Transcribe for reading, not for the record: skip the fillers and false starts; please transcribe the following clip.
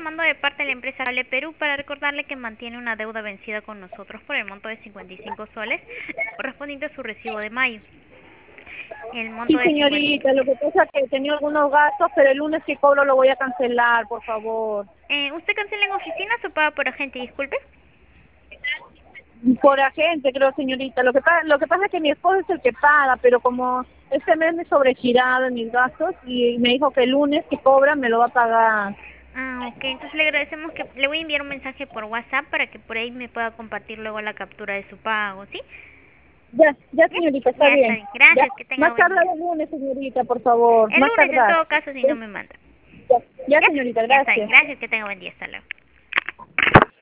llamando de parte de la empresa Cable Perú para recordarle que mantiene una deuda vencida con nosotros por el monto de 55 soles correspondiente a su recibo de mayo. El monto Sí, de 50... señorita, lo que pasa es que he tenido algunos gastos, pero el lunes que cobro lo voy a cancelar, por favor. ¿Usted cancela en oficinas o paga por agente? Disculpe. Por agente, creo, señorita. Lo que pasa es que mi esposo es el que paga, pero como este mes me he sobregirado en mis gastos y me dijo que el lunes que cobra me lo va a pagar. Ah, ok. Entonces le agradecemos que le voy a enviar un mensaje por WhatsApp para que por ahí me pueda compartir luego la captura de su pago, ¿sí? Ya, ya, ¿Ya? señorita, está Ya está bien. bien. Ya, Gracias, que tenga más buen tarde día. el lunes, señorita, por favor. El Más lunes en tardar. todo caso si no ¿Sí? me manda. Ya, ya, ¿Ya? señorita, Ya está bien. gracias. Gracias, que tenga buen día. Hasta luego.